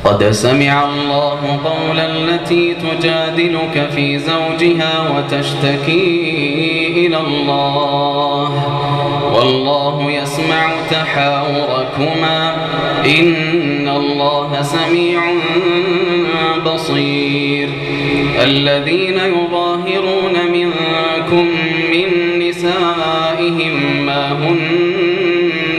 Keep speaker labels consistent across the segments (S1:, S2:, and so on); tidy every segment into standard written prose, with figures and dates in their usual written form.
S1: قد سمع الله قول التي تجادلك في زوجها وتشتكي إلى الله والله يسمع تحاوركما إن الله سميع بصير. الذين يظاهرون منكم من نسائهم ما هن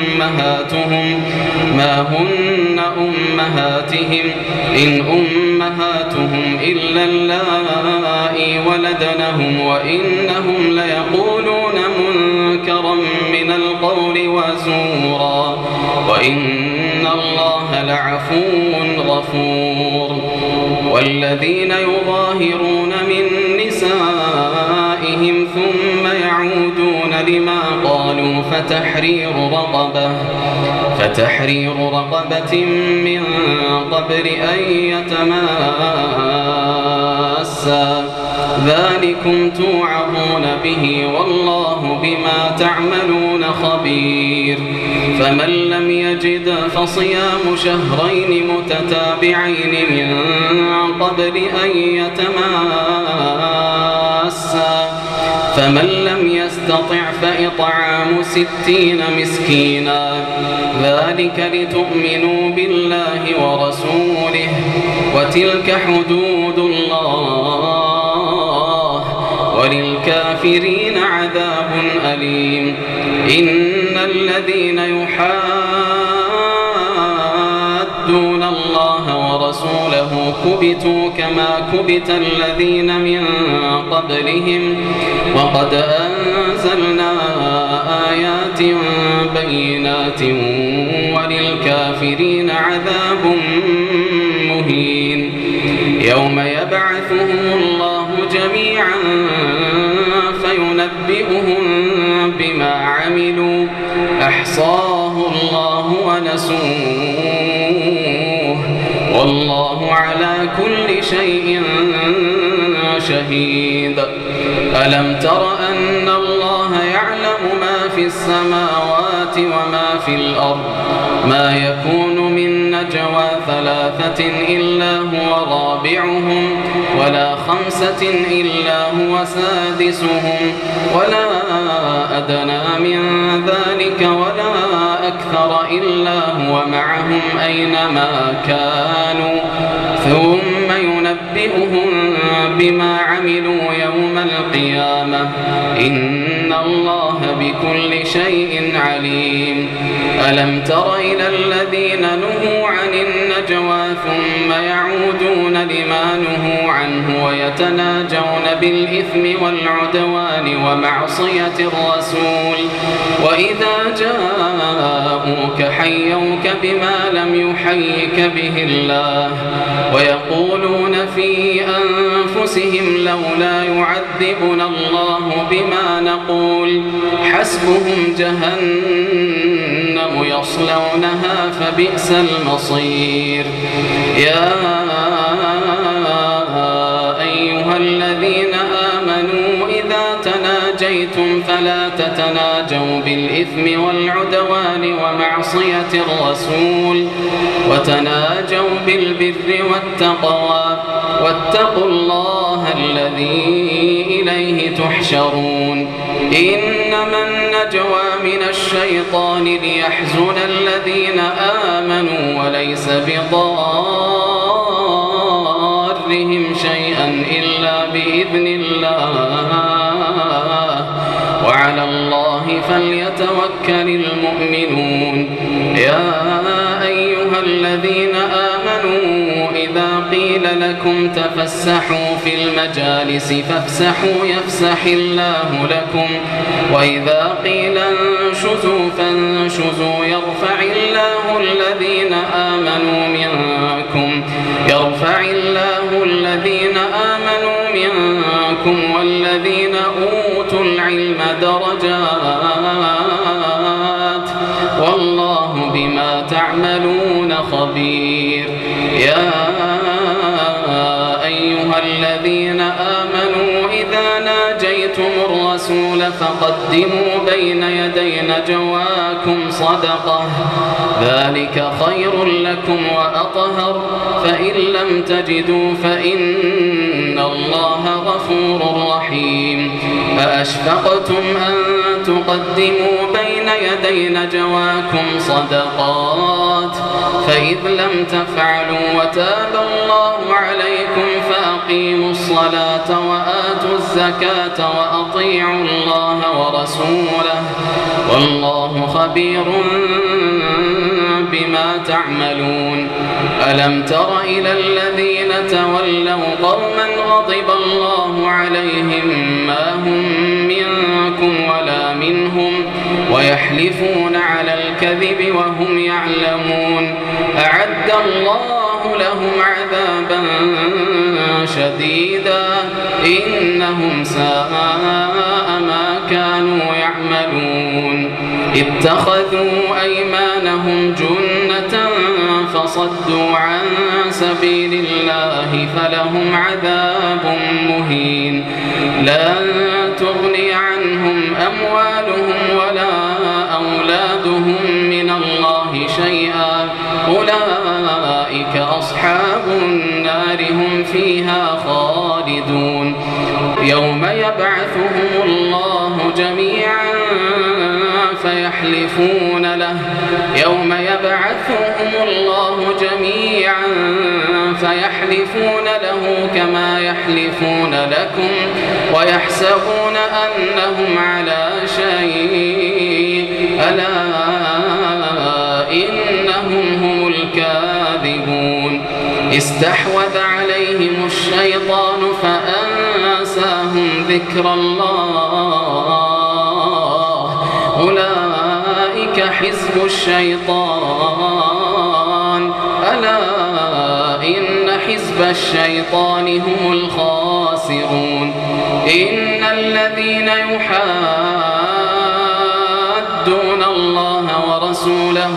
S1: أمهاتهم إن أمهاتهم إلا اللائي ولدنهم وإنهم ليقولون منكرا من القول وزورا وإن الله لعفو غفور. والذين يظاهرون من نسائهم ثم يعودون لما قالوا فتحرير رقبة من قبل أن يتماسا ذلكم توعظون به والله بما تعملون خبير. فمن لم يجد فصيام شهرين متتابعين من قبل أن يتماسا فمن لم يستطع فإطعام 60 مسكينا ذلك لتؤمنوا بالله ورسوله وتلك حدود الله وللكافرين عذاب أليم. إن الذين يحادون الله ورسوله كبتوا كما كبت الذين من قبلهم وقد أنزلنا آيات بينات وللكافرين عذاب مهين. يوم يبعثهم الله جميعا فينبئهم بما عملوا أحصاه الله ونسوه والله على كل شيء شهيد. ألم تر أن الله يعلم ما في السماوات وما في الأرض ما يكون من نجوى 3 إلا هو رابعهم ولا 5 إلا هو سادسهم ولا أدنى من ذلك ولا أكثر إلا هو معهم أينما كانوا ثم ينبئهم بما عملوا يوم القيامة إن الله بكل شيء عليم. ألم تر إلى الذين نهوا عن النجوى ثم يعودون لما نهوا عنه ويتناجون بالإثم والعدوان ومعصية الرسول وإذا جاءوك حيوك بما لم يحيك به الله ويقولون في أنفسهم لولا يعذبنا الله بما نقول حسبهم جهنم يصلونها فبئس المصير. يا أيها الذين آمنوا إذا تناجيتم فلا تتناجوا بالإثم والعدوان ومعصية الرسول وتناجوا بالبر والتقوى واتقوا الله الذي إليه تحشرون. إنما النجوى من الشيطان ليحزن الذين آمنوا وليس بضارهم شيئا إلا بإذن الله وعلى الله فليتوكل المؤمنون. يا أيها الذين آمنوا إذا قيل لكم تفسحوا في المجالس فافسحوا يفسح الله لكم وإذا قيل انشزوا فانشزوا يرفع الله الذين آمنوا منكم والذين أوتوا العلم درجات والله بما تعملون خبير. يا أيها الذين آمنوا إذا ناجيتم الرسول فقدموا بين يدي نجواكم صدقة ذلك خير لكم وأطهر فإن لم تجدوا فإن الله غفور رحيم فأشفقتم أن تقدموا بين يدي نجواكم صدقات فإذ لم تفعلوا وتاب الله عليكم فأقيموا الصلاة وآتوا الزكاة وأطيعوا الله ورسوله والله خبير بما تعملون ألم تر إلى الذين تولوا قوما غضب الله عليهم ما هم منكم ولا منهم ويحلفون على الكذب وهم يعلمون أعد الله لهم عذابا شديدا إنهم ساء ما كانوا يعملون اتخذوا أيمانهم جنة فصدوا عن سبيل الله فلهم عذاب مهين لن تغني عنهم أموالهم ولا أولادهم من الله شيئا أولئك أصحاب النار هم فيها خالدون يوم يبعثهم الله جميعا فيحلفون له كما يحلفون لكم ويحسبون أنهم على شيء ألا إنهم هم الكاذبون استحوذ عليهم الشيطان فأنساهم ذكر الله أولئك حزب الشيطان ألا إن حزب الشيطان هم الخاسرون إن الذين يحادون الله ورسوله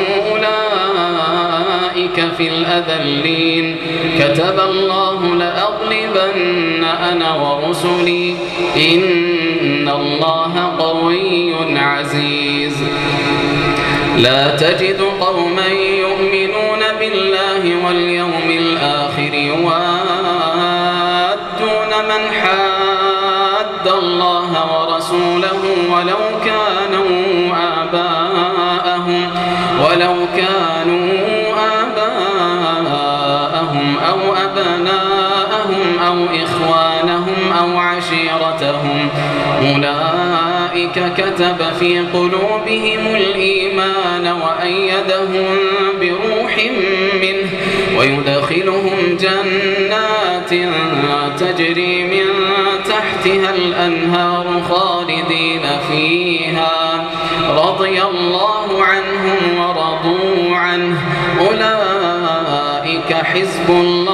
S1: أولئك في الأذلين كتب الله لأغلبن أنا ورسلي إن الله قوي عزيز لا تجد قوما يؤمنون بالله واليوم الآخر يوادون من حاد الله ورسوله ولو كانوا آباءهم أو أبناءهم أو إخوانهم أو عشيرتهم أولئك كتب في قلوبهم الإيمان وأيدهم بروح منه ويدخلهم جنات تجري من تحتها الأنهار خالدين فيها رضي الله عنهم ورضوا عنه أولئك حزب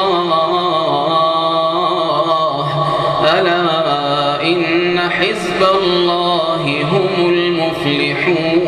S1: الله ألا إن حزب الله هم المفلحون